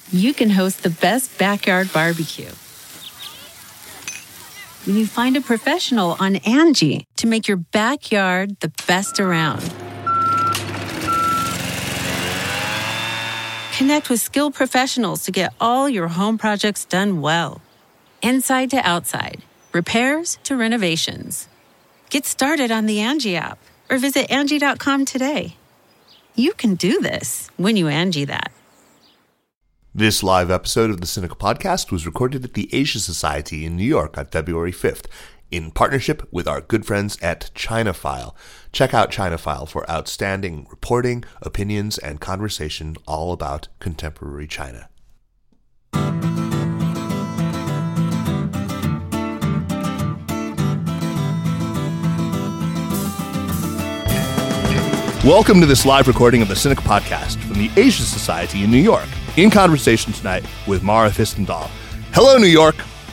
you can host the best backyard barbecue. When you find a professional on Angie to make your backyard the best around. Connect with skilled professionals to get all your home projects done well. Inside to outside, repairs to renovations. Get started on the Angie app or visit Angie.com today. You can do this when you Angie that. This live episode of the Sinica Podcast was recorded at the Asia Society in New York on February 5th in partnership with our good friends at ChinaFile. Check out ChinaFile for outstanding reporting, opinions, and conversation all about contemporary China. Welcome to this live recording of the Sinica Podcast from the Asia Society in New York. In conversation tonight with Mara Hvistendahl. Hello, New York.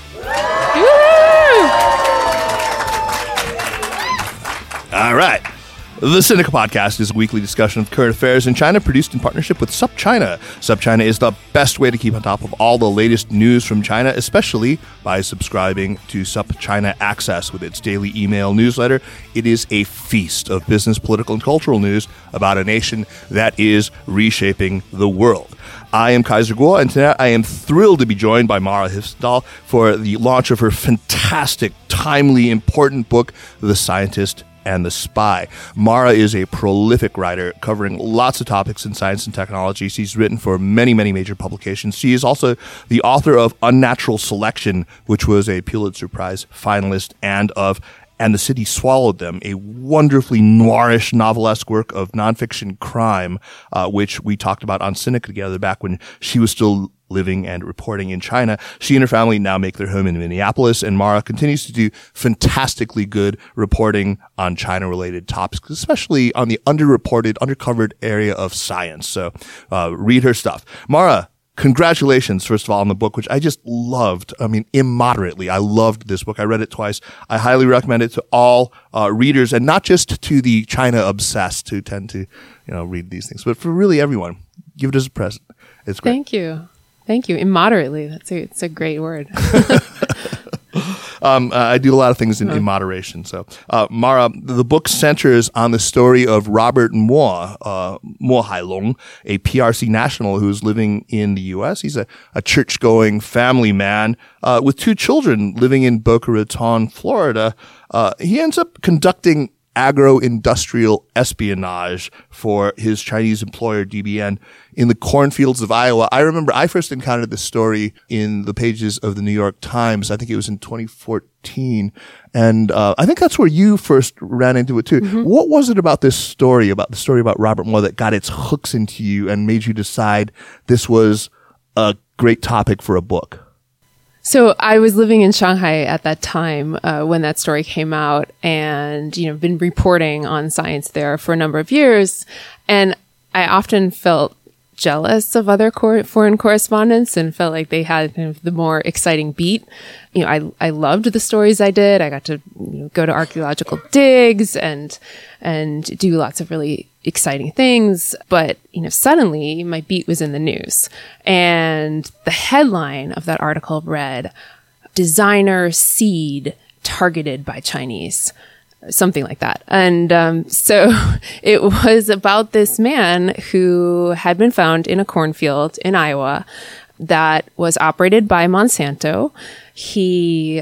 All right. The Sinica Podcast is a weekly discussion of current affairs in China, produced in partnership with SupChina. SupChina is the best way to keep on top of all the latest news from China, especially by subscribing to SupChina Access with its daily email newsletter. It is a feast of business, political, and cultural news about a nation that is reshaping the world. I am Kaiser Kuo, and tonight I am thrilled to be joined by Mara Hvistendahl for the launch of her fantastic, timely, important book, The Scientist and the Spy. Mara is a prolific writer covering lots of topics in science and technology. She's written for many, many major publications. She is also the author of Unnatural Selection, which was a Pulitzer Prize finalist, and of And the City Swallowed Them, a wonderfully noirish novelesque work of nonfiction crime, which we talked about on Sinica together back when she was still living and reporting in China. She and her family now make their home in Minneapolis, and Mara continues to do fantastically good reporting on China-related topics, especially on the underreported, undercovered area of science. So read her stuff. Mara, congratulations, first of all, on the book, which I just loved. I mean, immoderately. I loved this book. I read it twice. I highly recommend it to all readers, and not just to the China-obsessed who tend to, read these things, but for really everyone. Give it as a present. It's great. Thank you. Thank you. Immoderately. It's a great word. I do a lot of things in moderation. So, Mara, the book centers on the story of Robert Mo Hailong, a PRC national who's living in the U.S. He's a church-going family man with two children living in Boca Raton, Florida. He ends up conducting agro-industrial espionage for his Chinese employer, DBN, in the cornfields of Iowa. I remember I first encountered this story in the pages of the New York Times. I think it was in 2014. And I think that's where you first ran into it too. Mm-hmm. What was it about this story, about Robert Mo, that got its hooks into you and made you decide this was a great topic for a book? So I was living in Shanghai at that time when that story came out, and been reporting on science there for a number of years, and I often felt jealous of other foreign correspondents and felt like they had kind of the more exciting beat. I loved the stories I did. I got to go to archaeological digs and do lots of really exciting things. But, suddenly my beat was in the news, and the headline of that article read, "Designer Seed Targeted by Chinese." Something like that. And so it was about this man who had been found in a cornfield in Iowa that was operated by Monsanto. He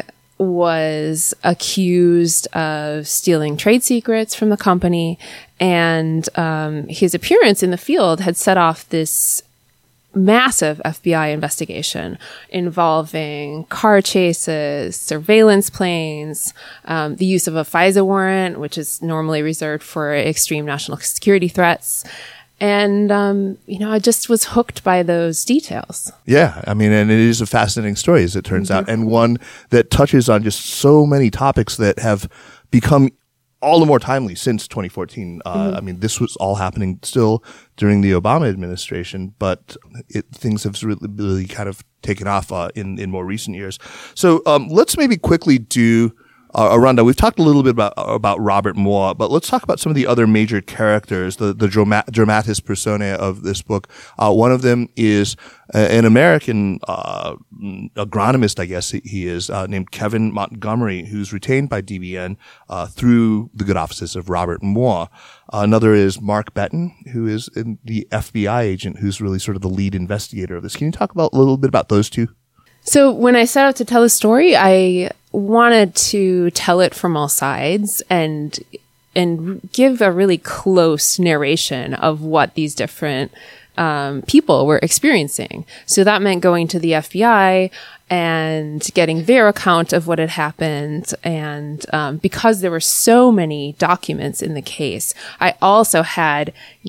was accused of stealing trade secrets from the company, and his appearance in the field had set off this massive FBI investigation involving car chases, surveillance planes, the use of a FISA warrant, which is normally reserved for extreme national security threats. And, I just was hooked by those details. Yeah. I mean, and it is a fascinating story, as it turns out, and one that touches on just so many topics that have become all the more timely since 2014. I mean, this was all happening still during the Obama administration, but things have really kind of taken off in more recent years. So let's maybe quickly do Aranda, we've talked a little bit about Robert Moore, but let's talk about some of the other major characters, the dramatis personae of this book. One of them is an American agronomist, I guess he is, named Kevin Montgomery, who's retained by DBN through the good offices of Robert Moore. Another is Mark Betton, who is the FBI agent who's really sort of the lead investigator of this. Can you talk a little bit about those two? So when I set out to tell the story, I wanted to tell it from all sides and give a really close narration of what these different people were experiencing. So that meant going to the FBI and getting their account of what had happened. And because there were so many documents in the case, I also had,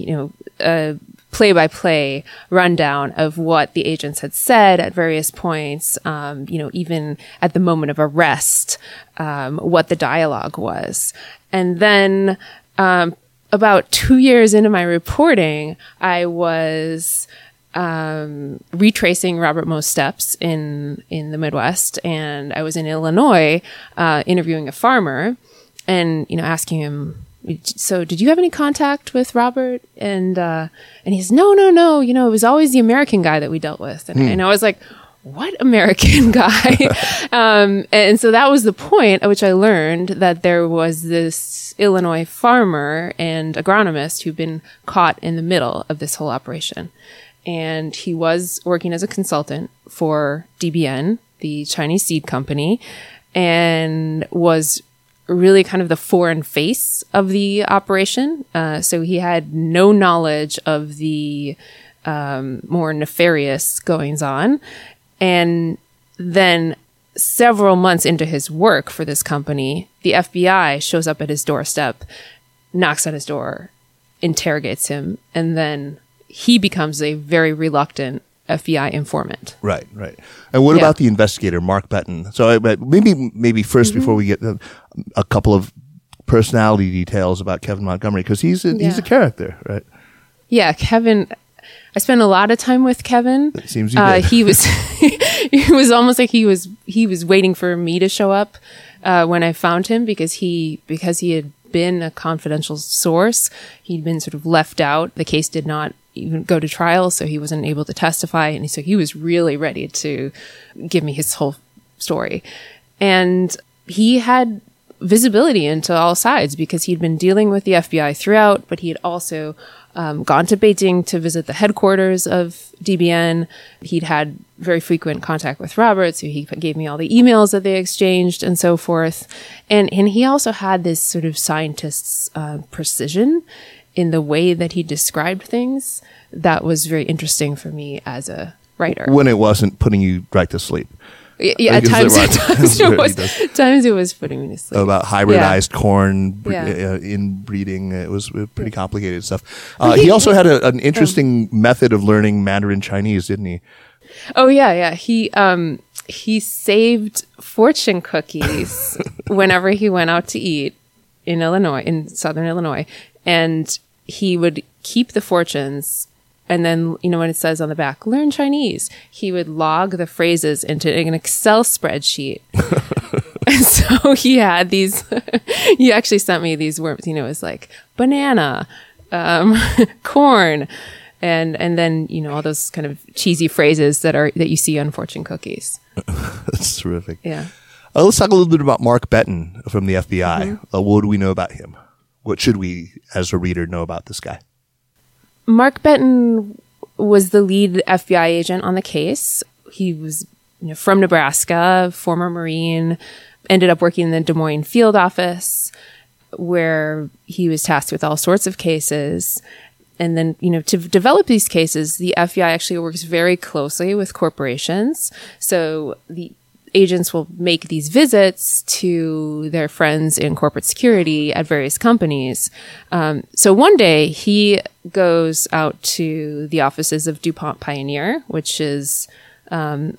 a play-by-play rundown of what the agents had said at various points, even at the moment of arrest, what the dialogue was. And then about 2 years into my reporting, I was retracing Robert Moore's steps in the Midwest, and I was in Illinois interviewing a farmer and, asking him, so did you have any contact with Robert? And he says, no, it was always the American guy that we dealt with. And I was like, what American guy? And so that was the point at which I learned that there was this Illinois farmer and agronomist who'd been caught in the middle of this whole operation. And he was working as a consultant for DBN, the Chinese seed company, and was really kind of the foreign face of the operation. So he had no knowledge of the more nefarious goings on. And then several months into his work for this company, the FBI shows up at his doorstep, knocks on his door, interrogates him, and then he becomes a very reluctant FBI informant. Right. And what about the investigator, Mark Betton? So maybe first, before we get a couple of personality details about Kevin Montgomery, because he's a character, right? Yeah, Kevin. I spent a lot of time with Kevin. It seems you did. He was it was almost like he was waiting for me to show up when I found him, because he had been a confidential source. He'd been sort of left out. The case did not even go to trial, so he wasn't able to testify. And so he was really ready to give me his whole story. And he had visibility into all sides because he'd been dealing with the FBI throughout, but he had also gone to Beijing to visit the headquarters of DBN. He'd had very frequent contact with Robert, so he gave me all the emails that they exchanged and so forth. And he also had this sort of scientist's precision in the way that he described things that was very interesting for me as a writer. When it wasn't putting you right to sleep. Yeah, at times it was putting me to sleep. About hybridized corn inbreeding. It was pretty complicated stuff. He also had an interesting method of learning Mandarin Chinese, didn't he? Oh, yeah. He saved fortune cookies whenever he went out to eat in southern Illinois. And he would keep the fortunes. And then, when it says on the back, learn Chinese, he would log the phrases into an Excel spreadsheet. And so he had these, he actually sent me these words, it was like banana, corn, and then, all those kind of cheesy phrases that you see on fortune cookies. That's terrific. Yeah. Let's talk a little bit about Mark Betton from the FBI. Mm-hmm. What do we know about him? What should we, as a reader, know about this guy? Mark Betton was the lead FBI agent on the case. He was from Nebraska, former Marine, ended up working in the Des Moines field office, where he was tasked with all sorts of cases. And then, to develop these cases, the FBI actually works very closely with corporations. So the agents will make these visits to their friends in corporate security at various companies. So one day he goes out to the offices of DuPont Pioneer, which is was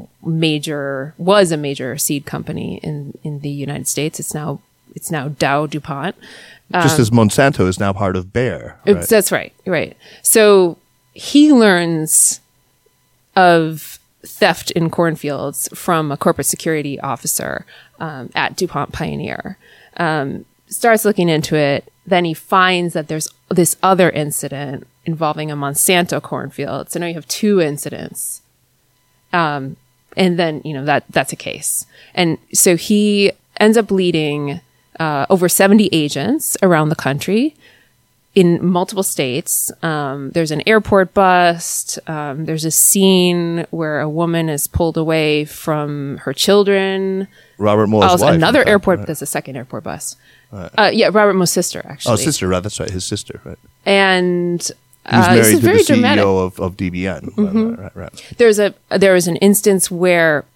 a major seed company in the United States. It's now Dow DuPont. Just as Monsanto is now part of Bayer. Right? That's right. So he learns of theft in cornfields from a corporate security officer at DuPont Pioneer. Starts looking into it. Then he finds that there's this other incident involving a Monsanto cornfield. So now you have 2 incidents. And then, that's a case. And so he ends up leading over 70 agents around the country in multiple states. There's an airport bust. There's a scene where a woman is pulled away from her children. Robert Moore's wife. Another airport. Right. There's a second airport bus. Right. Robert Moore's sister, actually. Oh, sister, right. That's right. His sister, right. And he was married to very the dramatic. CEO of DBN. Mm-hmm. Right. There was an instance where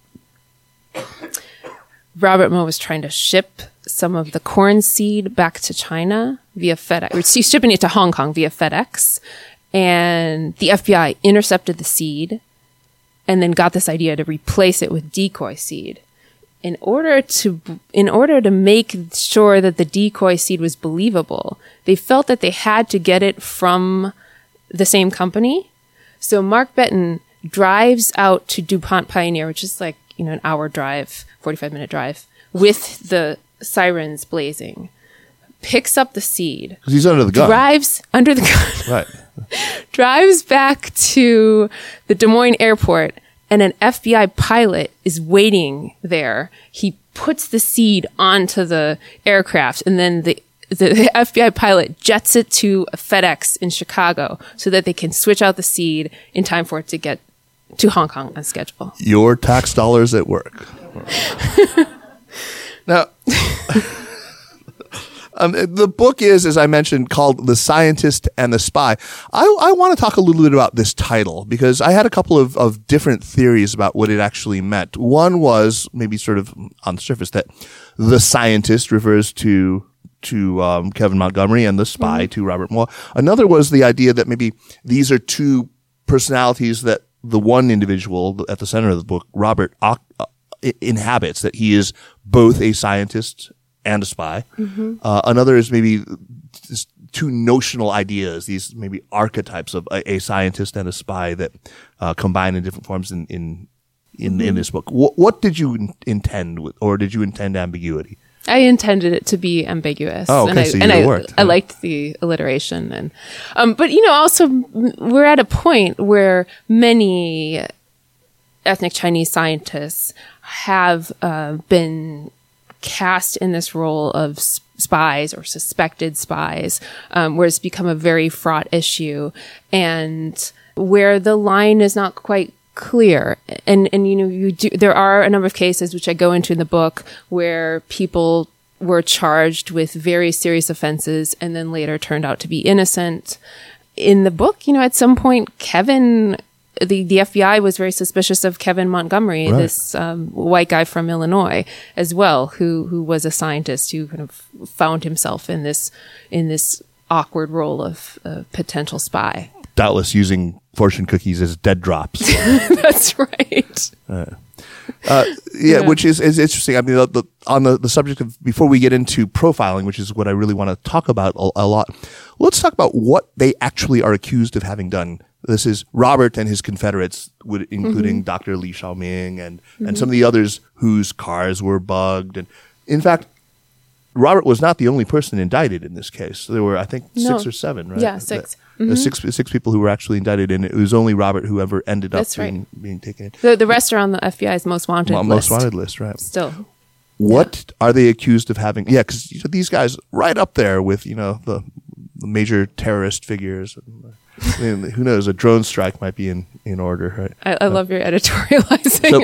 Robert Moore was trying to ship some of the corn seed back to China via FedEx. He's shipping it to Hong Kong via FedEx. And the FBI intercepted the seed and then got this idea to replace it with decoy seed. In order to make sure that the decoy seed was believable, they felt that they had to get it from the same company. So Mark Benton drives out to DuPont Pioneer, which is like, an hour drive, 45-minute drive, with the sirens blazing, picks up the seed. Because he's under the gun. Drives under the gun. Right. Drives back to the Des Moines airport, and an FBI pilot is waiting there. He puts the seed onto the aircraft, and then the FBI pilot jets it to a FedEx in Chicago so that they can switch out the seed in time for it to get to Hong Kong on schedule. Your tax dollars at work. Now, the book is, as I mentioned, called The Scientist and the Spy. I want to talk a little bit about this title because I had a couple of different theories about what it actually meant. One was maybe sort of on the surface that the scientist refers to Kevin Montgomery and the spy to Robert Moore. Another was the idea that maybe these are 2 personalities that the one individual at the center of the book, Robert, inhabits, that he is both a scientist and a spy. Another is maybe 2 notional ideas, these maybe archetypes of a scientist and a spy that combine in different forms in this book. What did you intend with, or did you intend ambiguity? I intended it to be ambiguous. Oh, okay, and worked. I liked the alliteration, and but also we're at a point where many ethnic Chinese scientists have been cast in this role of spies or suspected spies, where it's become a very fraught issue, and where the line is not quite clear. And there are a number of cases which I go into in the book where people were charged with very serious offenses and then later turned out to be innocent. In the book, at some point, Kevin, the FBI was very suspicious of Kevin Montgomery, right, this white guy from Illinois as well, who was a scientist who kind of found himself in this awkward role of potential spy. Doubtless using fortune cookies as dead drops. That's right. Which is interesting. I mean, on the subject of, before we get into profiling, which is what I really want to talk about a lot, let's talk about what they actually are accused of having done. This is Robert and his Confederates, including Dr. Li Xiaoming and some of the others whose cars were bugged. And in fact, Robert was not the only person indicted in this case. There were, I think, 6 or 7, right? Yeah, 6. Six people who were actually indicted, and it was only Robert who ever ended up being taken in. The rest are on the FBI's most wanted list. Most wanted list, right. Still. What are they accused of having? Yeah, because these guys right up there with, the major terrorist figures. I mean, who knows? A drone strike might be in order, right? I love your editorializing.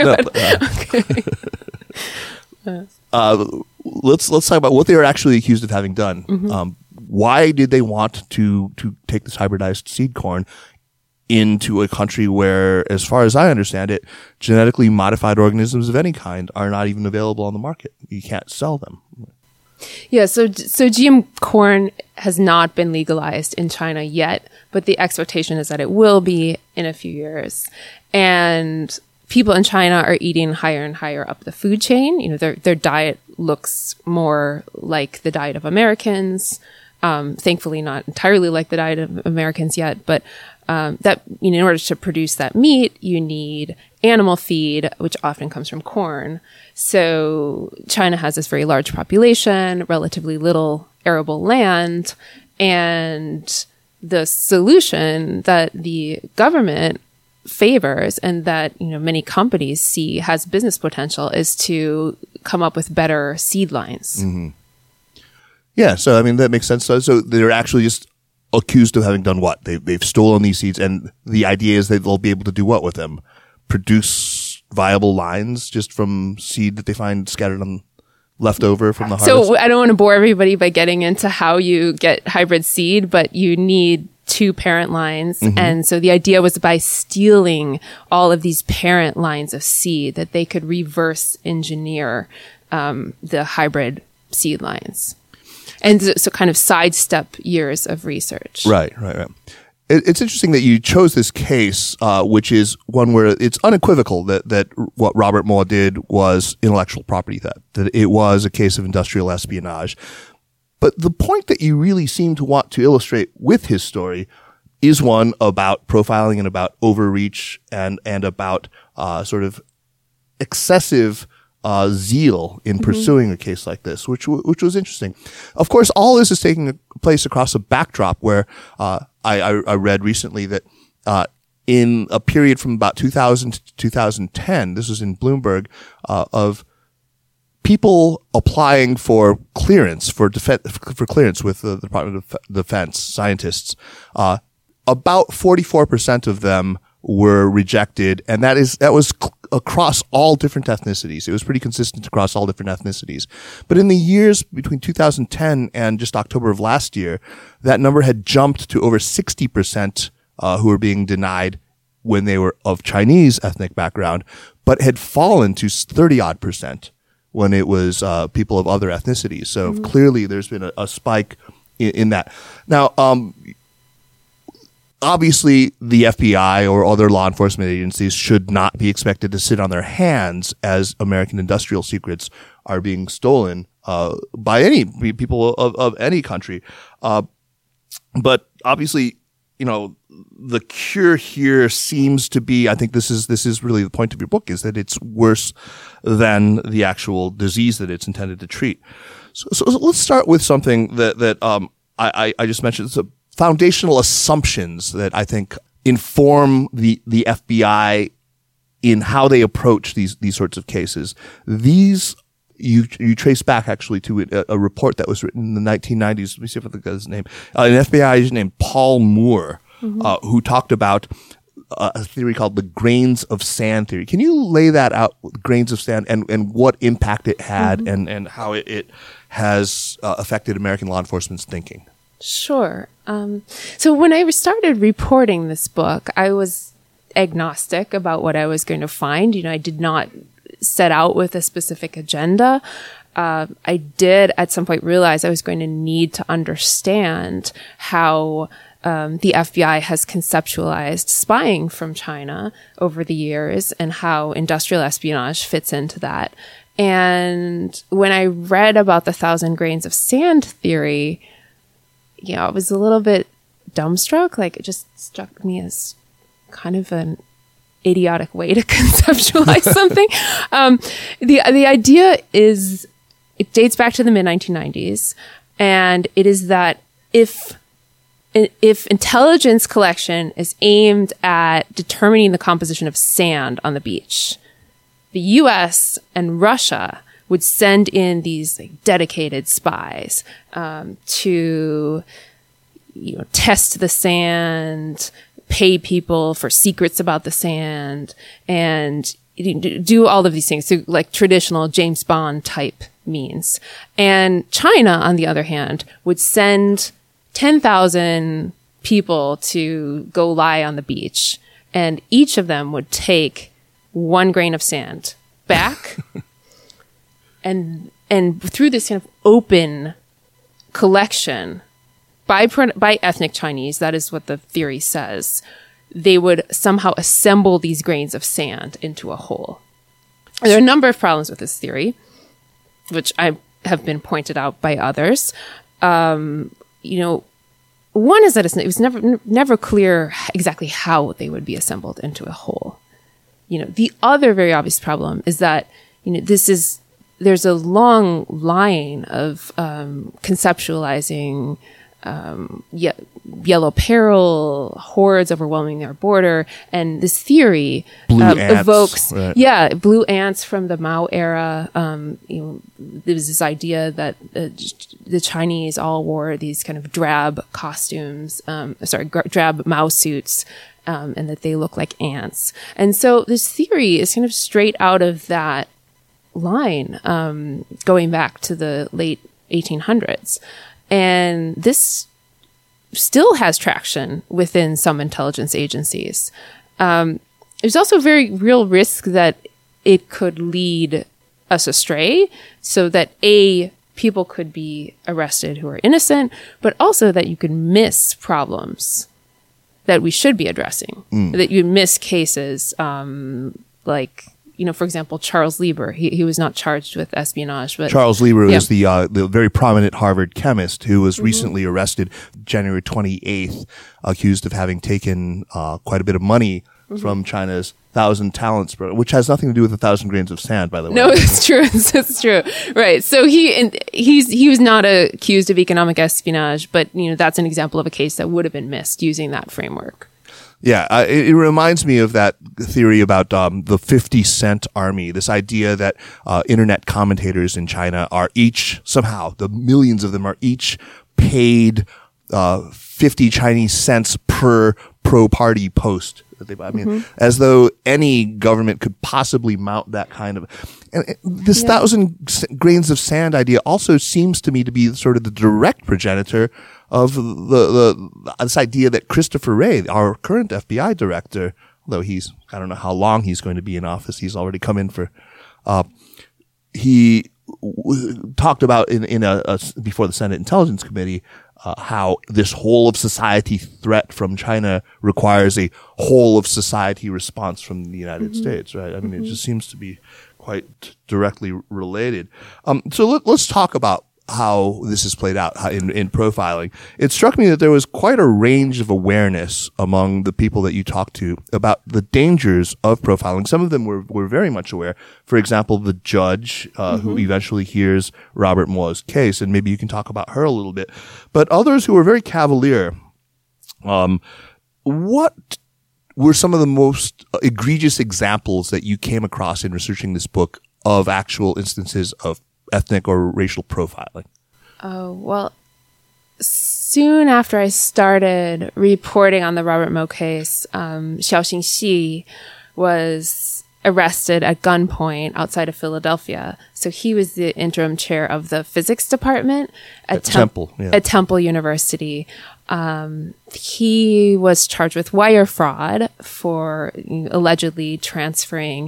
Let's talk about what they are actually accused of having done. Why did they want to take this hybridized seed corn into a country where, as far as I understand it, genetically modified organisms of any kind are not even available on the market? You can't sell them. Yeah, so GM corn has not been legalized in China yet, but the expectation is that it will be in a few years. And people in China are eating higher and higher up the food chain. Their diet looks more like the diet of Americans. Thankfully, not entirely like the diet of Americans yet, but that, in order to produce that meat, you need animal feed, which often comes from corn. So China has this very large population, relatively little arable land, and the solution that the government favors and that, many companies see has business potential is to come up with better seed lines. Mm-hmm. Yeah. So, that makes sense. So they're actually just accused of having done what? They've stolen these seeds, and the idea is that they'll be able to do what with them? Produce viable lines just from seed that they find scattered on left over from the harvest? So I don't want to bore everybody by getting into how you get hybrid seed, but you need 2 parent lines. Mm-hmm. And so the idea was by stealing all of these parent lines of seed that they could reverse engineer the hybrid seed lines. And so kind of sidestep years of research. Right. It's interesting that you chose this case, which is one where it's unequivocal that what Robert Moore did was intellectual property theft, that it was a case of industrial espionage. But the point that you really seem to want to illustrate with his story is one about profiling and about overreach and about sort of excessive zeal in pursuing a case like this, which was interesting. Of course, all this is taking place across a backdrop where I read recently that in a period from about 2000 to 2010, this was in Bloomberg, of people applying for clearance for clearance with the Department of Defense scientists, about 44% of them were rejected, and that was across all different ethnicities. It was pretty consistent across all different ethnicities. But in the years between 2010 and just October of last year, that number had jumped to over 60% who were being denied when they were of Chinese ethnic background, but had fallen to 30-odd% when it was people of other ethnicities. So clearly there's been a spike in that. Now, obviously, the FBI or other law enforcement agencies should not be expected to sit on their hands as American industrial secrets are being stolen by any people of any country. But obviously, the cure here seems to be, I think this is really the point of your book, is that it's worse than the actual disease that it's intended to treat. So let's start with something that I just mentioned. It's foundational assumptions that I think inform the FBI in how they approach these sorts of cases. These you trace back actually to a report that was written in the 1990s. Let me see if I can get his name. An FBI agent named Paul Moore, who talked about a theory called the grains of sand theory. Can you lay that out, grains of sand, and what impact it had and how it has affected American law enforcement's thinking? Sure. So when I started reporting this book, I was agnostic about what I was going to find. I did not set out with a specific agenda. I did at some point realize I was going to need to understand how the FBI has conceptualized spying from China over the years and how industrial espionage fits into that. And when I read about the 1,000 grains of sand theory, it was a little bit dumbstruck. Like, it just struck me as kind of an idiotic way to conceptualize something. The idea is, it dates back to the mid-1990s, and it is that if intelligence collection is aimed at determining the composition of sand on the beach, the U.S. and Russia would send in these dedicated spies to test the sand, pay people for secrets about the sand, and do all of these things through like traditional James Bond type means. And China, on the other hand, would send 10,000 people to go lie on the beach, and each of them would take 1 grain of sand back. And through this kind of open collection by ethnic Chinese, that is what the theory says, they would somehow assemble these grains of sand into a whole. And there are a number of problems with this theory, which have been pointed out by others. one is that it was never clear exactly how they would be assembled into a whole. The other very obvious problem is that there's a long line of conceptualizing yellow peril, hordes overwhelming their border, and this theory evokes blue ants from the Mao era. There was this idea that the Chinese all wore these kind of drab costumes, drab Mao suits, and that they look like ants. And so this theory is kind of straight out of that line, going back to the late 1800s. And this still has traction within some intelligence agencies. There's also a very real risk that it could lead us astray, so that people could be arrested who are innocent, but also that you could miss problems that we should be addressing, that you miss cases like, for example, Charles Lieber. He was not charged with espionage, but Charles Lieber is the very prominent Harvard chemist who was recently arrested January 28th, accused of having taken quite a bit of money from China's 1,000 Talents program, which has nothing to do with 1,000 grains of sand, by the way. No, it's true. It's true. Right. So he was not accused of economic espionage, but that's an example of a case that would have been missed using that framework. Yeah, it reminds me of that theory about the 50-cent army, this idea that internet commentators in China are each, somehow, the millions of them are each paid 50 Chinese cents per pro-party post that they buy. I mean, as though any government could possibly mount that kind of... And this 1,000 grains of sand idea also seems to me to be sort of the direct progenitor of this idea that Christopher Wray, our current FBI director, although I don't know how long he's going to be in office, he's already come in for, he talked about before the Senate Intelligence Committee, how this whole of society threat from China requires a whole of society response from the United States, right? I mean, it just seems to be quite directly related. So let's talk about how this has played out in profiling. It struck me that there was quite a range of awareness among the people that you talked to about the dangers of profiling. Some of them were very much aware. For example, the judge who eventually hears Robert Mo's case, and maybe you can talk about her a little bit. But others who were very cavalier. What were some of the most egregious examples that you came across in researching this book of actual instances of ethnic or racial profiling? Oh, well, soon after I started reporting on the Robert Mo case, Xiao Xingxi was arrested at gunpoint outside of Philadelphia. So he was the interim chair of the physics department at Temple University. He was charged with wire fraud for allegedly transferring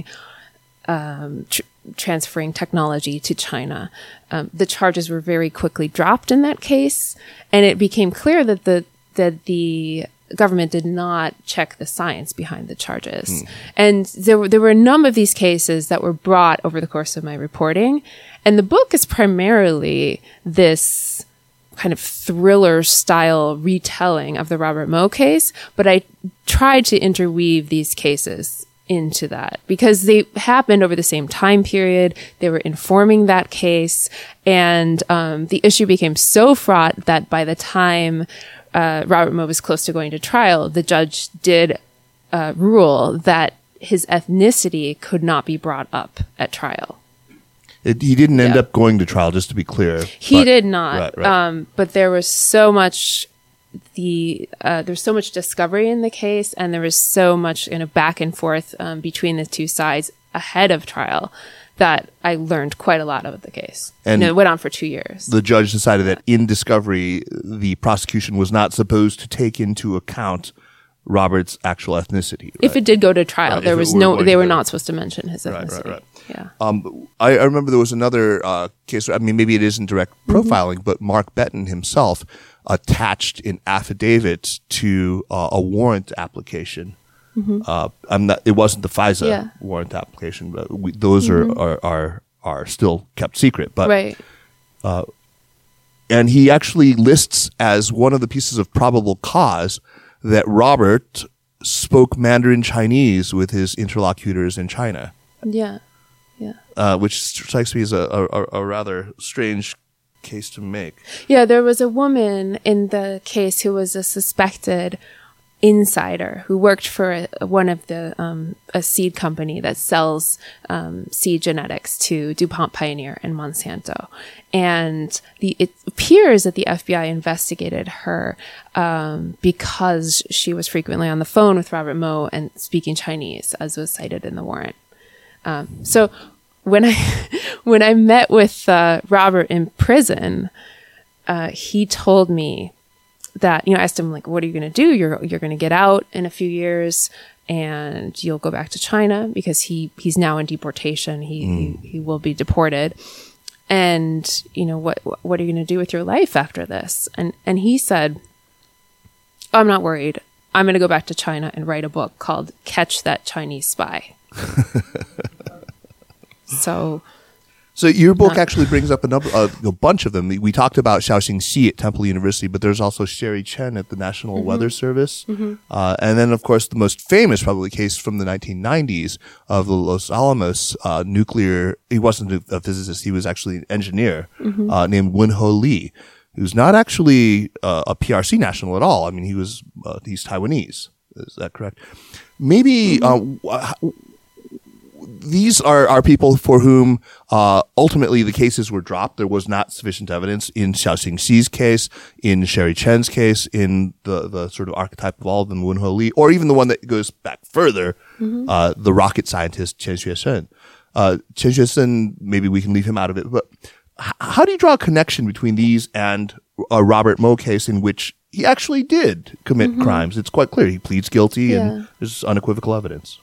technology to China. The charges were very quickly dropped in that case, and it became clear that the government did not check the science behind the charges. And there were a number of these cases that were brought over the course of my reporting, and the book is primarily this kind of thriller style retelling of the Robert Mo case, but I tried to interweave these cases into that because they happened over the same time period. They were informing that case, and the issue became so fraught that by the time Robert Mo was close to going to trial, the judge did rule that his ethnicity could not be brought up at trial. He didn't end up going to trial, just to be clear. He did not. Right. But there was so much there's so much discovery in the case, and there was so much back and forth between the two sides ahead of trial that I learned quite a lot about the case. And it went on for 2 years. The judge decided that in discovery, the prosecution was not supposed to take into account Robert's actual ethnicity. Right? If it did go to trial, there was they were not supposed to mention his ethnicity. Right. Yeah. I remember there was another case. I mean, maybe it isn't direct profiling, but Mark Betton himself attached an affidavit to a warrant application. It wasn't the FISA warrant application, but those are still kept secret. But right. And he actually lists as one of the pieces of probable cause that Robert spoke Mandarin Chinese with his interlocutors in China. Yeah. Which strikes me as a rather strange case to make. Yeah, there was a woman in the case who was a suspected insider who worked for one of the a seed company that sells seed genetics to DuPont Pioneer and Monsanto. And it appears that the FBI investigated her because she was frequently on the phone with Robert Moe and speaking Chinese, as was cited in the warrant. So when I met with Robert in prison, he told me that, I asked him, like, what are you going to do? You're going to get out in a few years and you'll go back to China because he's now in deportation. He will be deported. And, what are you going to do with your life after this? And he said, I'm not worried. I'm going to go back to China and write a book called Catch That Chinese Spy. So your book actually brings up a bunch of them. We talked about Xiaoxing Xi at Temple University, but there's also Sherry Chen at the National Weather Service. And then, of course, the most famous probably case from the 1990s of the Los Alamos nuclear. He wasn't a physicist. He was actually an engineer named Wen-Ho Lee, who's not actually a PRC national at all. I mean, he's Taiwanese. Is that correct? Maybe these are people for whom ultimately the cases were dropped. There was not sufficient evidence in Xiaoxing Xi's case, in Sherry Chen's case, in the sort of archetype of all of them, Wen-Ho Lee, or even the one that goes back further, the rocket scientist Chen Xuesen. Chen Xuesen, maybe we can leave him out of it, but how do you draw a connection between these and a Robert Moe case in which he actually did commit crimes? It's quite clear. He pleads guilty and there's unequivocal evidence.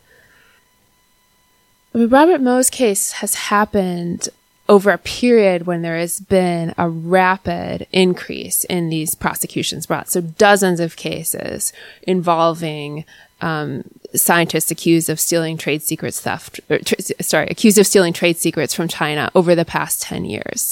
Robert Moe's case has happened over a period when there has been a rapid increase in these prosecutions brought. So dozens of cases involving scientists accused of stealing trade secrets accused of stealing trade secrets from China over the past 10 years.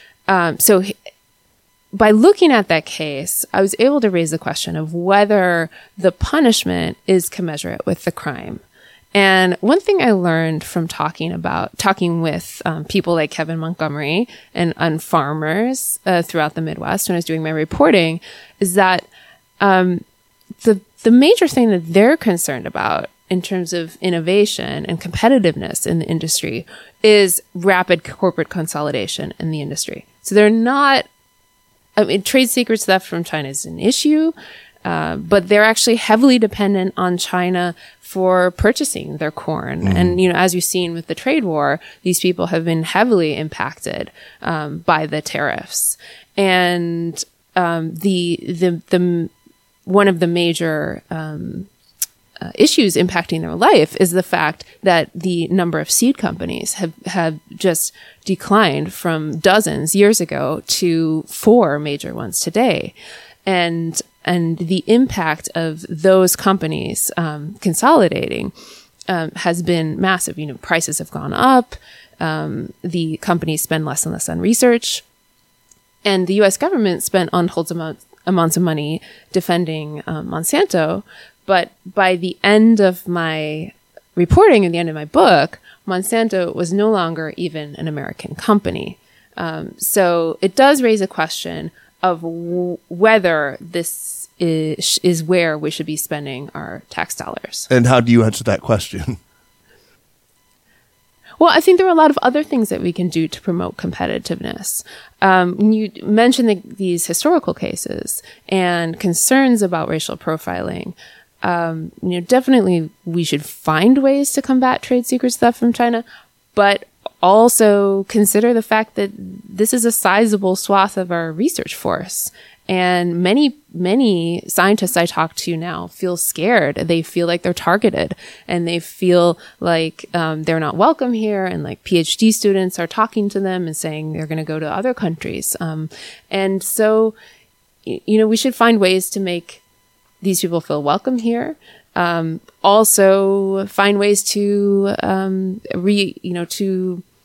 By looking at that case, I was able to raise the question of whether the punishment is commensurate with the crime. And one thing I learned from talking with people like Kevin Montgomery and farmers throughout the Midwest when I was doing my reporting is that the major thing that they're concerned about in terms of innovation and competitiveness in the industry is rapid corporate consolidation in the industry. So they're not, trade secrets theft from China is an issue, but they're actually heavily dependent on China for purchasing their corn. And, as you've seen with the trade war, these people have been heavily impacted by the tariffs. And the one of the major issues impacting their life is the fact that the number of seed companies have just declined from dozens years ago to 4 major ones today. And the impact of those companies consolidating has been massive. Prices have gone up. The companies spend less and less on research. And the U.S. government spent untold amounts of money defending Monsanto. But by the end of my reporting and the end of my book, Monsanto was no longer even an American company. So it does raise a question of whether this is where we should be spending our tax dollars. And how do you answer that question? Well, I think there are a lot of other things that we can do to promote competitiveness. You mentioned these historical cases and concerns about racial profiling. Definitely we should find ways to combat trade secrets theft from China, but also consider the fact that this is a sizable swath of our research force. And many scientists I talk to now feel scared. They feel like they're targeted and they feel like they're not welcome here. And like PhD students are talking to them and saying they're going to go to other countries. And so, we should find ways to make these people feel welcome here. Also find ways to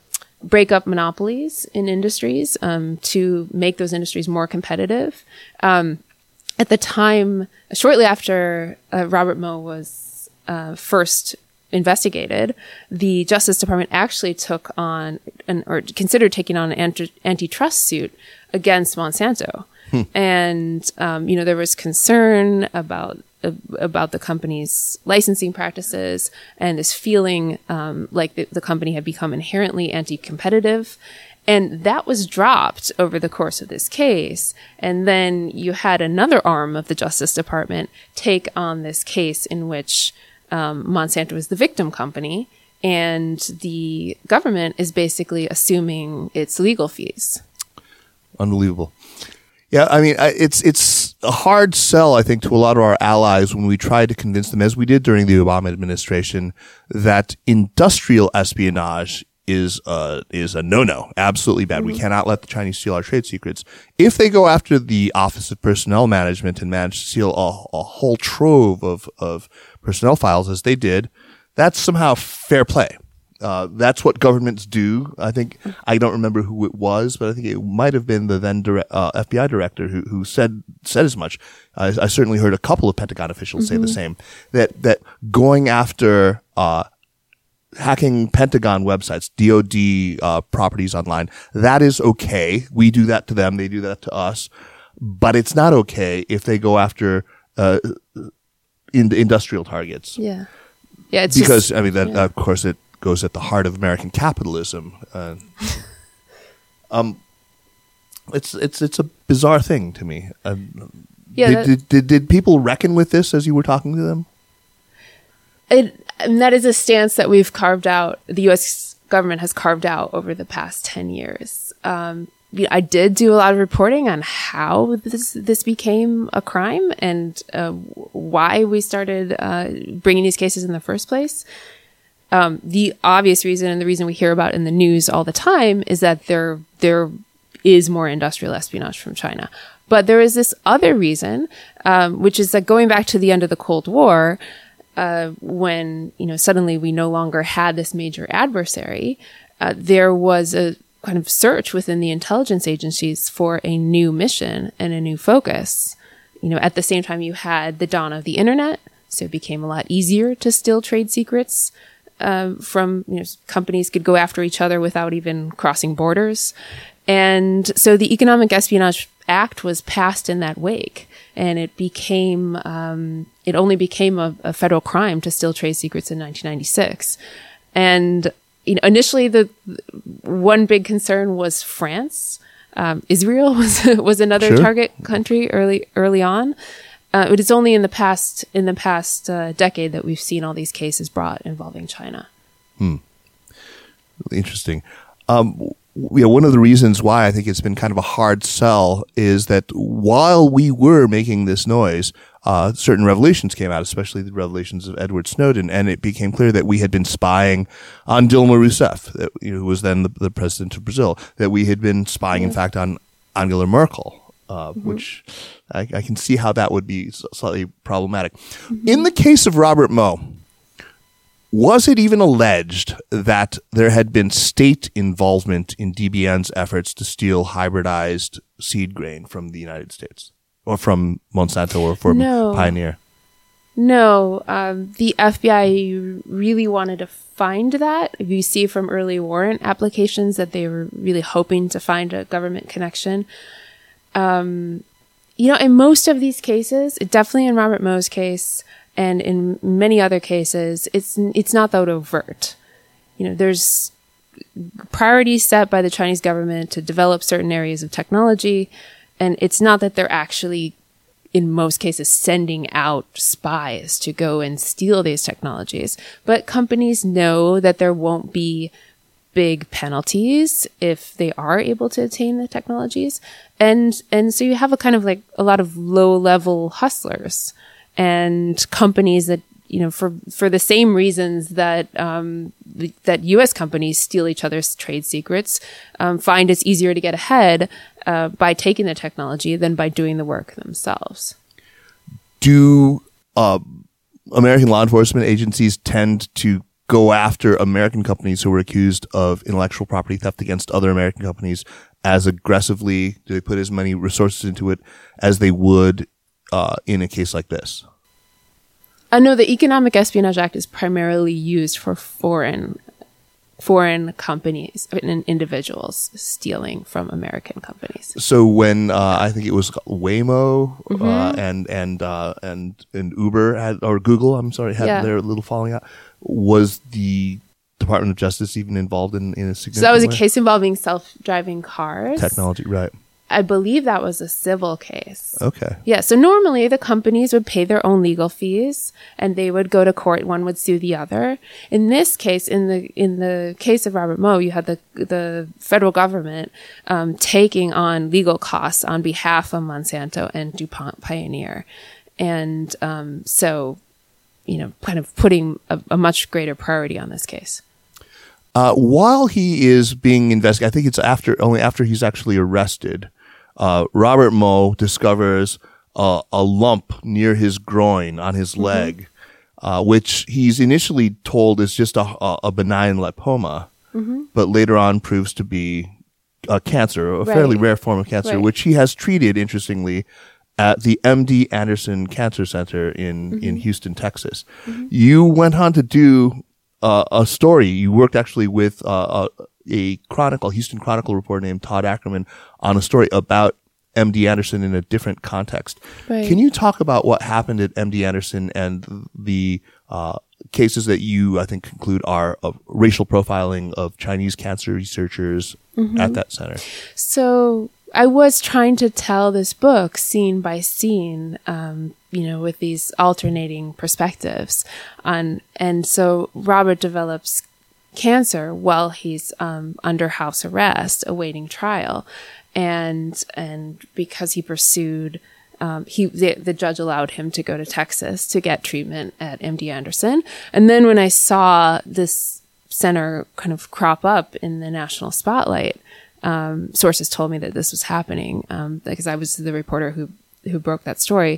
break up monopolies in industries to make those industries more competitive. At the time, shortly after Robert Moe was first investigated, the Justice Department actually took on or considered taking on an antitrust suit against Monsanto. And, there was concern about the company's licensing practices and this feeling like the company had become inherently anti-competitive. And that was dropped over the course of this case. And then you had another arm of the Justice Department take on this case in which Monsanto is the victim company, and the government is basically assuming its legal fees. Unbelievable. Yeah, I mean, it's a hard sell, I think, to a lot of our allies when we try to convince them, as we did during the Obama administration, that industrial espionage is a no-no, absolutely bad. We cannot let the Chinese steal our trade secrets. If they go after the Office of Personnel Management and manage to steal a whole trove of personnel files, as they did, that's somehow fair play. That's what governments do. I think, I don't remember who it was, but I think it might have been the then FBI director who said as much. I certainly heard a couple of Pentagon officials say the same, that going after, hacking Pentagon websites, DoD, properties online, that is okay. We do that to them. They do that to us, but it's not okay if they go after, industrial targets. Yeah. Yeah. It's because, of course, it goes at the heart of American capitalism. It's a bizarre thing to me. Did people reckon with this as you were talking to them? And that is a stance that we've carved out. The U.S. government has carved out over the past 10 years. I did do a lot of reporting on how this became a crime and why we started bringing these cases in the first place. The obvious reason, and the reason we hear about in the news all the time, is that there is more industrial espionage from China. But there is this other reason, which is that going back to the end of the Cold War, when suddenly we no longer had this major adversary, there was a kind of search within the intelligence agencies for a new mission and a new focus. At the same time, you had the dawn of the internet, so it became a lot easier to steal trade secrets. From companies could go after each other without even crossing borders. And so the Economic Espionage Act was passed in that wake, and it became it only became a federal crime to steal trade secrets in 1996. And initially, the one big concern was France. Israel was another target country early on. It is only in the past decade that we've seen all these cases brought involving China. Really interesting. One of the reasons why I think it's been kind of a hard sell is that while we were making this noise, certain revelations came out, especially the revelations of Edward Snowden, and it became clear that we had been spying on Dilma Rousseff, who was then the president of Brazil, that we had been spying, in fact, on Angela Merkel. Which I can see how that would be slightly problematic. In the case of Robert Moe, was it even alleged that there had been state involvement in DBN's efforts to steal hybridized seed grain from the United States, or from Monsanto, or from Pioneer? No, the FBI really wanted to find that. You see from early warrant applications that they were really hoping to find a government connection. In most of these cases, definitely in Robert Moe's case and in many other cases, it's not that overt. There's priorities set by the Chinese government to develop certain areas of technology, and it's not that they're actually, in most cases, sending out spies to go and steal these technologies. But companies know that there won't be big penalties if they are able to attain the technologies. And so you have a kind of like a lot of low level hustlers and companies that, for the same reasons that, that US companies steal each other's trade secrets, find it's easier to get ahead, by taking the technology than by doing the work themselves. Do, American law enforcement agencies tend to go after American companies who were accused of intellectual property theft against other American companies as aggressively? Do they put as many resources into it as they would in a case like this? No, the Economic Espionage Act is primarily used for foreign companies and individuals stealing from American companies. So when I think it was Waymo and Uber or Google, I'm sorry, had their little falling out, was the Department of Justice even involved in a significant way? So that was a case involving self-driving cars. Technology, right. I believe that was a civil case. Okay. Yeah. So normally the companies would pay their own legal fees and they would go to court. One would sue the other. In this case, in the case of Robert Moe, you had the federal government taking on legal costs on behalf of Monsanto and DuPont Pioneer. And so, kind of putting a much greater priority on this case. While he is being investigated, I think it's only after he's actually arrested, Robert Moe discovers a lump near his groin on his leg, which he's initially told is just a benign lipoma, but later on proves to be a cancer, a fairly rare form of cancer, which he has treated, interestingly, at the MD Anderson Cancer Center in Houston, Texas. You went on to do a story. You worked actually with a Houston Chronicle reporter named Todd Ackerman on a story about MD Anderson in a different context. Right. Can you talk about what happened at MD Anderson and the cases that you, I think, conclude are of racial profiling of Chinese cancer researchers at that center? So I was trying to tell this book scene by scene, with these alternating perspectives. And so Robert develops cancer while he's under house arrest, awaiting trial. And because he pursued, the judge allowed him to go to Texas to get treatment at MD Anderson. And then when I saw this center kind of crop up in the national spotlight, sources told me that this was happening, because I was the reporter who broke that story.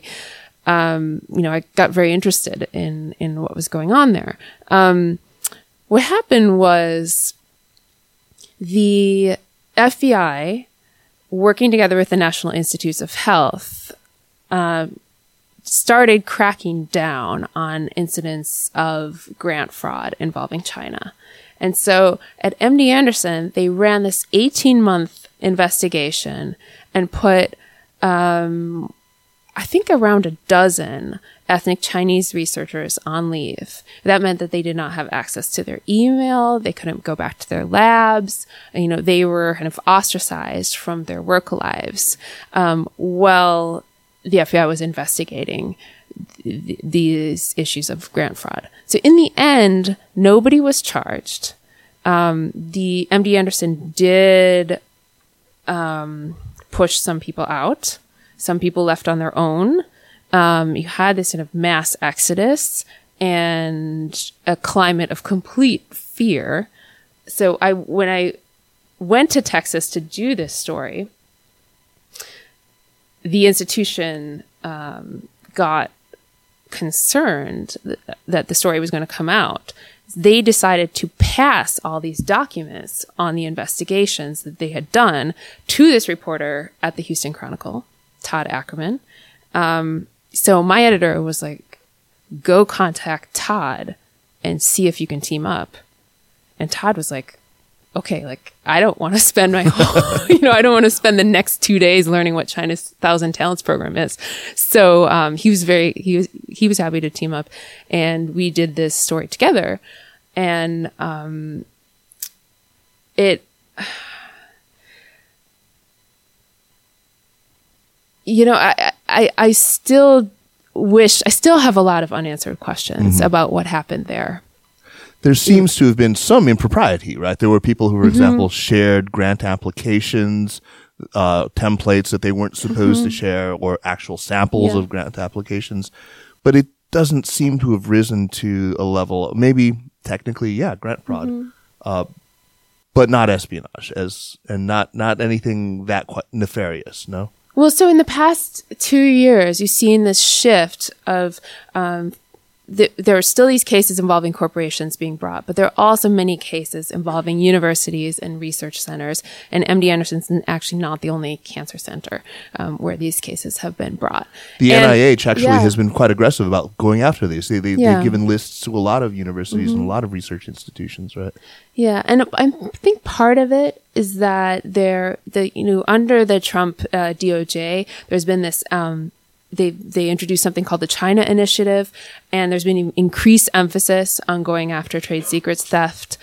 I got very interested in what was going on there. What happened was the FBI, working together with the National Institutes of Health, started cracking down on incidents of grant fraud involving China. And so at MD Anderson, they ran this 18-month investigation and put, I think, around a dozen ethnic Chinese researchers on leave. That meant that they did not have access to their email. They couldn't go back to their labs. They were kind of ostracized from their work lives. While the FBI was investigating these issues of grant fraud. So in the end, nobody was charged. The MD Anderson did push some people out. Some people left on their own. You had this sort of mass exodus and a climate of complete fear. So when I went to Texas to do this story, the institution got concerned that the story was going to come out. They decided to pass all these documents on the investigations that they had done to this reporter at the Houston Chronicle, Todd Ackerman. So my editor was like, go contact Todd and see if you can team up. And Todd was like, okay, I don't want to spend my whole, I don't want to spend the next 2 days learning what China's 1,000 Talents program is. So, he was happy to team up, and we did this story together. And, I still have a lot of unanswered questions about what happened there. There seems to have been some impropriety, right? There were people who, for example, shared grant applications, templates that they weren't supposed to share, or actual samples of grant applications. But it doesn't seem to have risen to a level, maybe technically, grant fraud, but not espionage, and not anything that quite nefarious, no? Well, so in the past 2 years, you've seen this shift of there are still these cases involving corporations being brought, but there are also many cases involving universities and research centers. And MD Anderson's actually not the only cancer center where these cases have been brought. The NIH actually has been quite aggressive about going after these. They've given lists to a lot of universities and a lot of research institutions, right? Yeah, and I think part of it is that under the Trump DOJ, there's been this. They introduced something called the China Initiative, and there's been increased emphasis on going after trade secrets theft.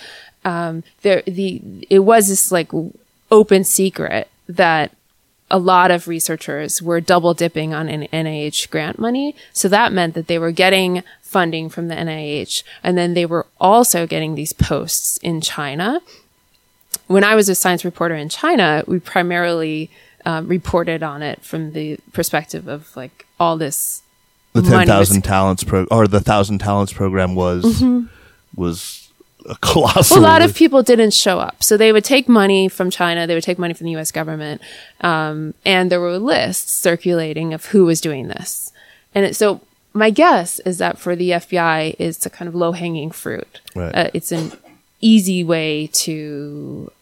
It was this like open secret that a lot of researchers were double dipping on NIH grant money. So that meant that they were getting funding from the NIH, and then they were also getting these posts in China. When I was a science reporter in China, we primarily reported on it from the perspective of like all this. The 10,000 Talents the 1,000 Talents program was a colossal. Well, a lot of people didn't show up, so they would take money from China, they would take money from the U.S. government, and there were lists circulating of who was doing this. And so my guess is that for the FBI, it's a kind of low hanging fruit. Right. It's an easy way to,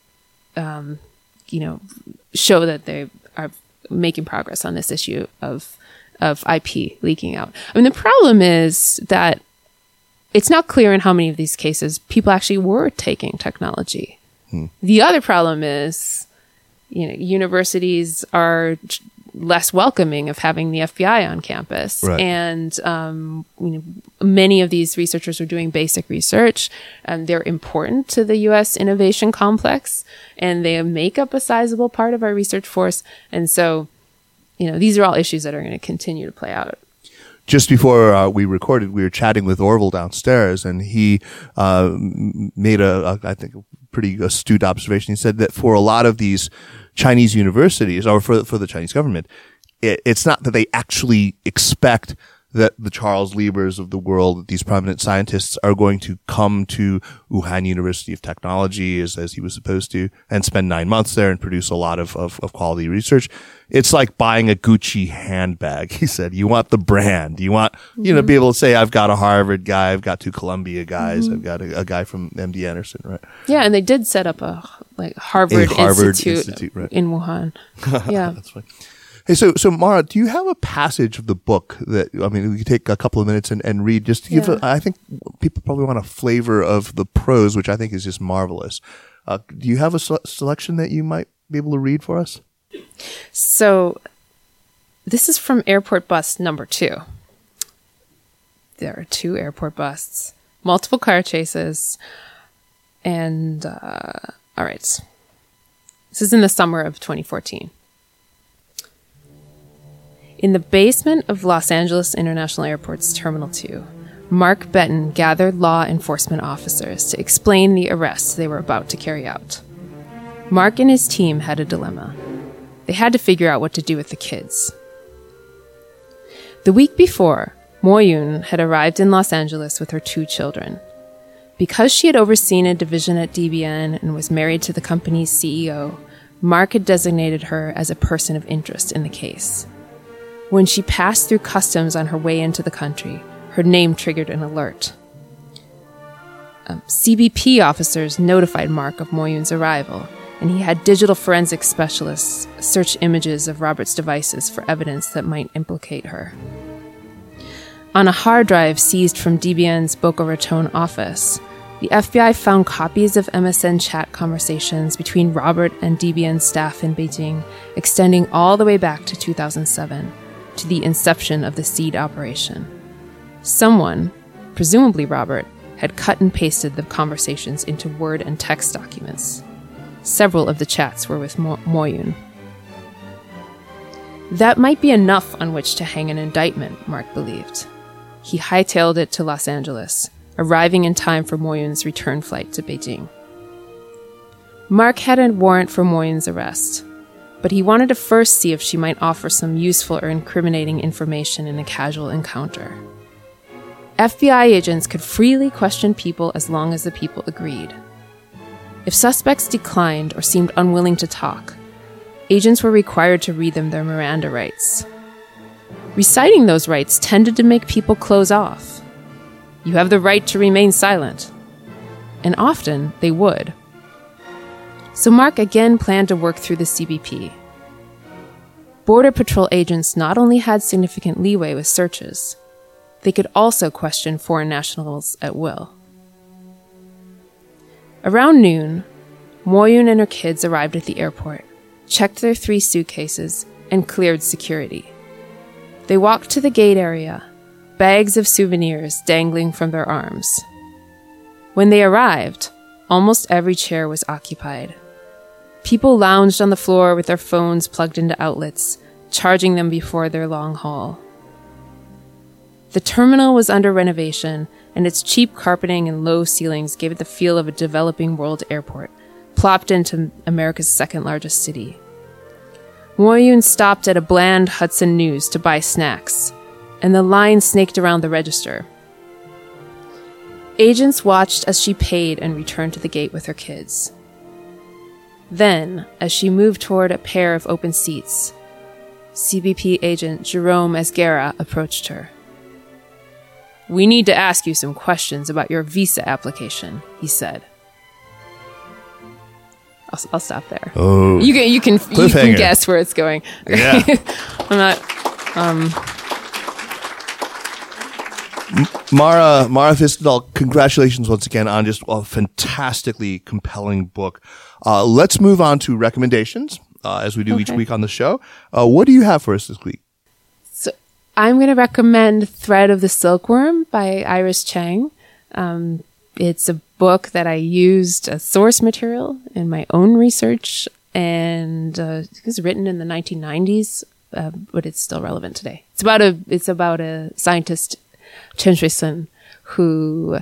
show that they are making progress on this issue of IP leaking out. I mean, the problem is that it's not clear in how many of these cases people actually were taking technology. The other problem is, universities are less welcoming of having the FBI on campus. Right. And, many of these researchers are doing basic research, and they're important to the U.S. innovation complex, and they make up a sizable part of our research force. And so, these are all issues that are going to continue to play out. Just before we recorded, we were chatting with Orville downstairs, and he made I think, a pretty astute observation. He said that for a lot of these Chinese universities, or for the Chinese government, it's not that they actually expect that the Charles Liebers of the world, these prominent scientists, are going to come to Wuhan University of Technology as he was supposed to and spend 9 months there and produce a lot of quality research. It's like buying a Gucci handbag. He said, you want the brand. You want, be able to say, I've got a Harvard guy, I've got 2 Columbia guys, I've got a guy from MD Anderson, right? Yeah, and they did set up a Harvard Institute right, in Wuhan. Yeah. That's funny. Hey, so Mara, do you have a passage of the book that, we could take a couple of minutes and read just to give, I think people probably want a flavor of the prose, which I think is just marvelous. Do you have a selection that you might be able to read for us? So this is from Airport Bust number 2. There are 2 airport busts, multiple car chases, and, all right. This is in the summer of 2014. In the basement of Los Angeles International Airport's Terminal 2, Mark Betton gathered law enforcement officers to explain the arrests they were about to carry out. Mark and his team had a dilemma. They had to figure out what to do with the kids. The week before, Mo Yun had arrived in Los Angeles with her 2 children. Because she had overseen a division at DBN and was married to the company's CEO, Mark had designated her as a person of interest in the case. When she passed through customs on her way into the country, her name triggered an alert. CBP officers notified Mark of Mo Yun's arrival, and he had digital forensic specialists search images of Robert's devices for evidence that might implicate her. On a hard drive seized from DBN's Boca Raton office, the FBI found copies of MSN chat conversations between Robert and DBN staff in Beijing, extending all the way back to 2007. To the inception of the seed operation. Someone, presumably Robert, had cut and pasted the conversations into Word and text documents. Several of the chats were with Mo Yun. That might be enough on which to hang an indictment, Mark believed. He hightailed it to Los Angeles, arriving in time for Mo Yun's return flight to Beijing. Mark had a warrant for Mo Yun's arrest, but he wanted to first see if she might offer some useful or incriminating information in a casual encounter. FBI agents could freely question people as long as the people agreed. If suspects declined or seemed unwilling to talk, agents were required to read them their Miranda rights. Reciting those rights tended to make people close off. You have the right to remain silent. And often they would. So Mark again planned to work through the CBP. Border Patrol agents not only had significant leeway with searches, they could also question foreign nationals at will. Around noon, Mo Yun and her kids arrived at the airport, checked their 3 suitcases, and cleared security. They walked to the gate area, bags of souvenirs dangling from their arms. When they arrived, almost every chair was occupied. People lounged on the floor with their phones plugged into outlets, charging them before their long haul. The terminal was under renovation, and its cheap carpeting and low ceilings gave it the feel of a developing world airport, plopped into America's second-largest city. Mo Yun stopped at a bland Hudson News to buy snacks, and the line snaked around the register. Agents watched as she paid and returned to the gate with her kids. Then, as she moved toward a pair of open seats, CBP agent Jerome Esguerra approached her. "We need to ask you some questions about your visa application," he said. I'll stop there. Oh, you can guess where it's going. Yeah. I'm not. Mara Hvistendahl, congratulations once again on just a fantastically compelling book. Let's move on to recommendations, as we do each week on the show. What do you have for us this week? So I'm going to recommend Thread of the Silkworm by Iris Chang. It's a book that I used as source material in my own research, and it was written in the 1990s, but it's still relevant today. It's about a scientist, Chen Shui-sun, who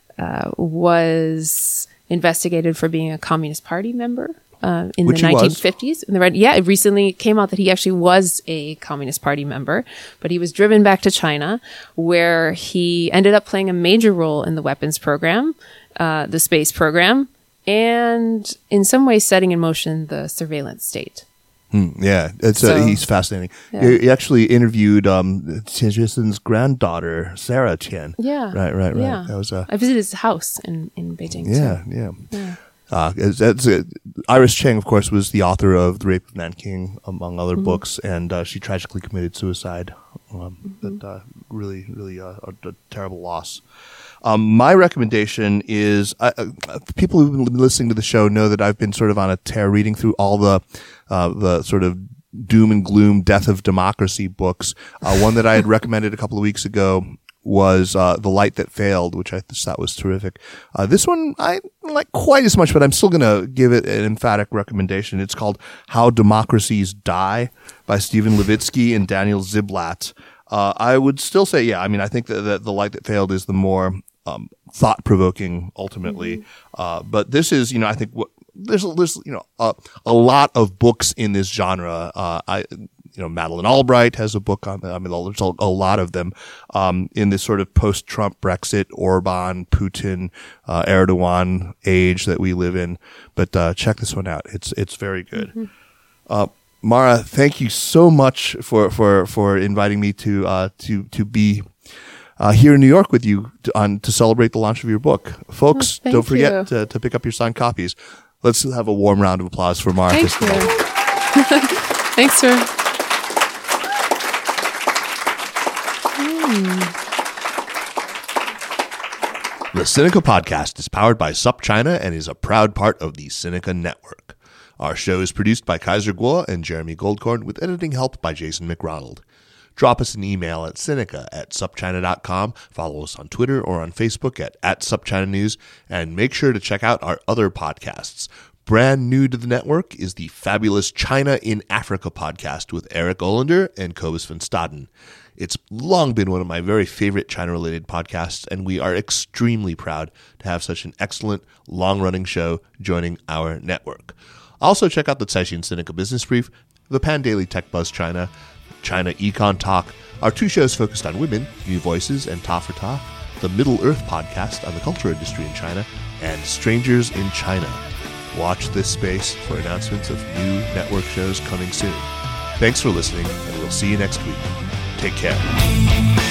was investigated for being a Communist Party member in the 1950s. It recently came out that he actually was a Communist Party member, but he was driven back to China, where he ended up playing a major role in the weapons program, the space program, and in some ways setting in motion the surveillance state. He's fascinating. Yeah. He actually interviewed Chen Shui-sun's granddaughter, Sarah Chen. Yeah. Right. Yeah. That was I visited his house in Beijing. Yeah. Iris Chang, of course, was the author of The Rape of Nanking, among other books, and she tragically committed suicide. Really a terrible loss. My recommendation is, people who've been listening to the show know that I've been sort of on a tear reading through all the sort of doom and gloom, death of democracy books. One that I had recommended a couple of weeks ago was The Light That Failed, which I thought was terrific. This one I don't like quite as much, but I'm still going to give it an emphatic recommendation. It's called How Democracies Die by Stephen Levitsky and Daniel Ziblatt. I would still say, I think that The Light That Failed is the more thought-provoking ultimately. But this is, I think there's a lot of books in this genre. Madeleine Albright has a book on that. There's a lot of them in this sort of post-Trump Brexit, Orban, Putin, Erdogan age that we live in. But check this one out. It's very good. Mara, thank you so much for inviting me to be here in New York with you to celebrate the launch of your book. Folks, don't forget to pick up your signed copies. Let's have a warm round of applause for Mara. Thank you. Thanks, sir. The Sinica Podcast is powered by SupChina and is a proud part of the Sinica Network. Our show is produced by Kaiser Guo and Jeremy Goldkorn with editing help by Jason McRonald. Drop us an email at sinica@supchina.com. Follow us on Twitter or on Facebook at SupChinaNews. And make sure to check out our other podcasts. Brand new to the network is the fabulous China in Africa podcast with Eric Olander and Cobus van Staden. It's long been one of my very favorite China-related podcasts, and we are extremely proud to have such an excellent, long-running show joining our network. Also check out the Caixin Sinica Business Brief, the Pan Daily Tech Buzz China, China Econ Talk, our 2 shows focused on women, New Voices and Ta for Ta, the Middle Earth podcast on the culture industry in China, and Strangers in China. Watch this space for announcements of new network shows coming soon. Thanks for listening, and we'll see you next week. Take care.